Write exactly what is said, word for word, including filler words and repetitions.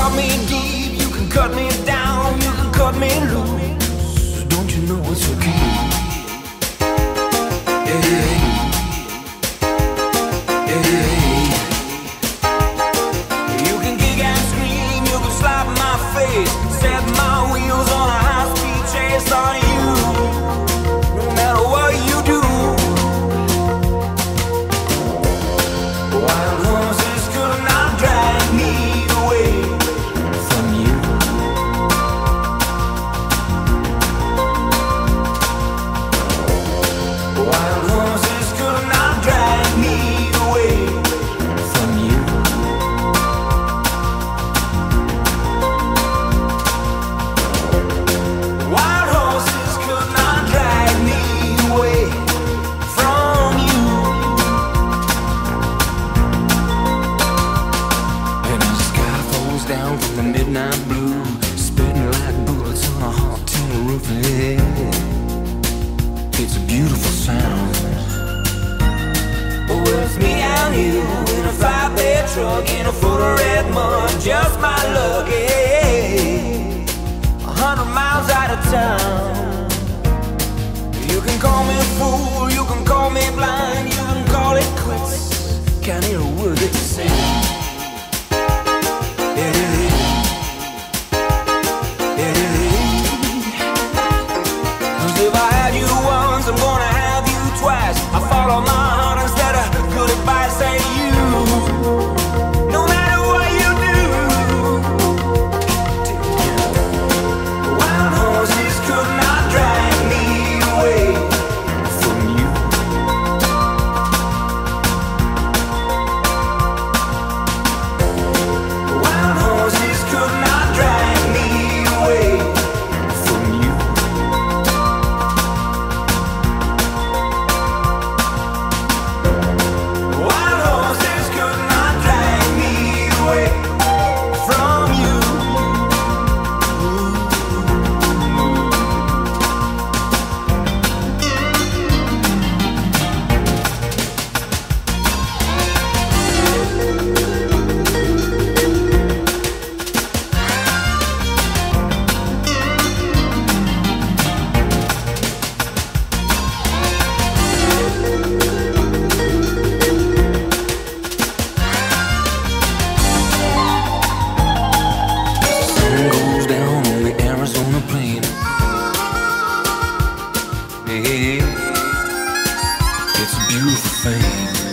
cut me deep, you can cut me down, you can cut me loose. Don't you know it's okay? Yeah. You can kick and scream, you can slap my face, set my wheels on a high-speed chase on you. No matter what you do, wild horses could not drag me away from you. Wild horses could not drag me away from you. Wild horses could not drag me away from you. And the sky falls down from the midnight blue, spitting like bullets on a hot tin roof. Yeah. It's a beautiful sound. Oh, it's me and you in a five-bed truck in a foot of red mud, just my luck. Yeah. A hundred miles out of town. You can call me a fool, you can call me blind, you can call it quits. Can't hear a word that you say. Yeah. If I had you once, I'm gonna have you twice. I follow my heart instead of good advice. Say you, no matter what you do, wild horses could not drag me away from you. Wild horses could not drag me away from you. Wild horses could not drag me away from you. Sun goes down on the Arizona plain. Hey, it's a beautiful thing.